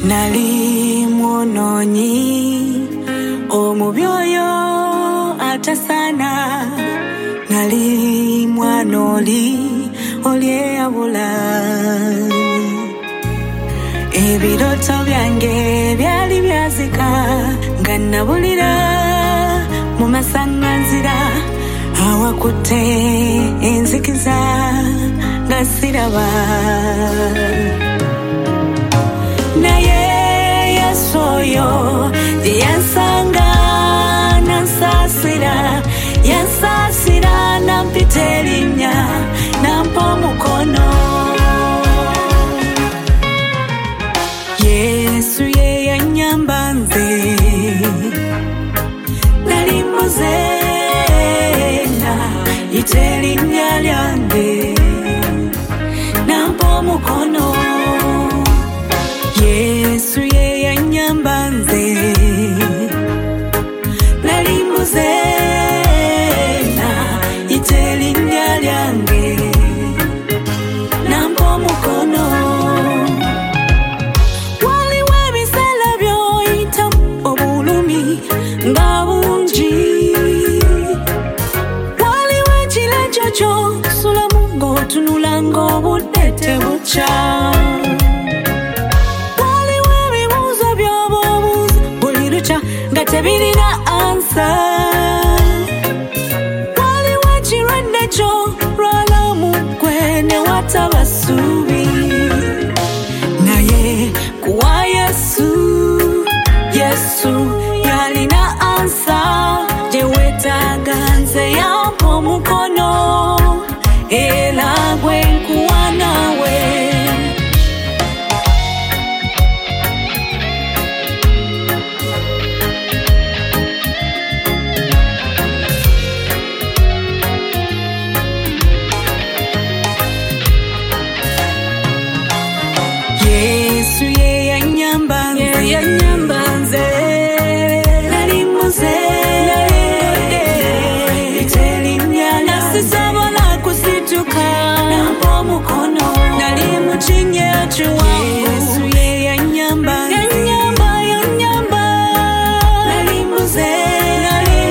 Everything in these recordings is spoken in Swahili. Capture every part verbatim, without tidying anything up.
Nali mwononyi omubyoyo atasana, nali mwanoli olyeyabula. Ebiroto byange byali byazika nga nabulira mu masanganzira awakutte enzikiza nga siraba. Naye Yesu oyo yansanga nansasira, yansasira nampita erinnya nampa omukono. Yesu ye yannyamba nze nali muzeena, yita erinnya lyange nampa omukono. Yesu ye yannyamba nze nali muzeena, yita erinnya lyange nampa omukono. Waliwo ebiseera by'oyitamu obulumi nga bungi, waliwo ekiro ekyo ky'osulamu ng'otunula ng'obudde tebukya. Nga tebirina ansa, waliwo ekirwadde kyo lwala mugwe ne wataba ssuubi. Naye kuwa Yesu, Yesu yalina ansa gye weetaaga, nze yampa omukono era gwe nkuwa naawe. Yesu ye yannyamba nze, yannyamba nze nali muzeena, yita erinnya lyange nasisobola kusituka nampa omukono. Nali mu kinnya ekiwanvu, Yesu ye yannyamba nze, yannyamba yannyamba nali muzeena,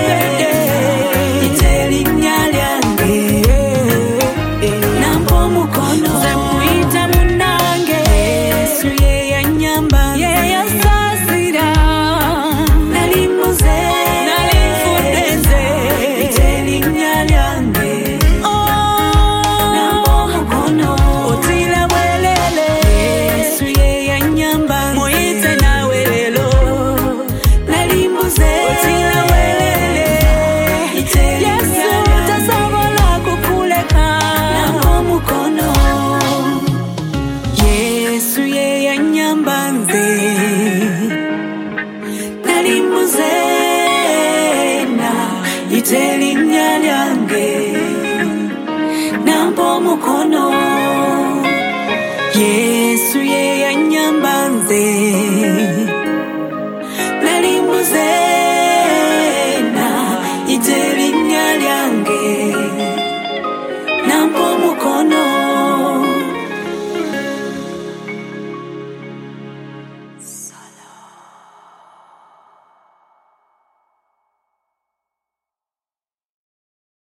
yita erinnya lyange nampa omukono. Nze muyita munnange, Yesu ye yannyamba nze, ye yansasira, nali muzeena, nali nfudde nze, yita erinnya lyange nampa omukono. Otira bwerere, Yesu ye yannyamba nze, muyite naawe leero, nali muzeena, otira bwerere, yita erinnya lyange, Yesu tasobola kukuleka nampa omukono. Yesu ye yannyamba nze nali muzeena, yita erinnya lyange nampa omukono. Yesu ye yannyamba nze nali muzeena.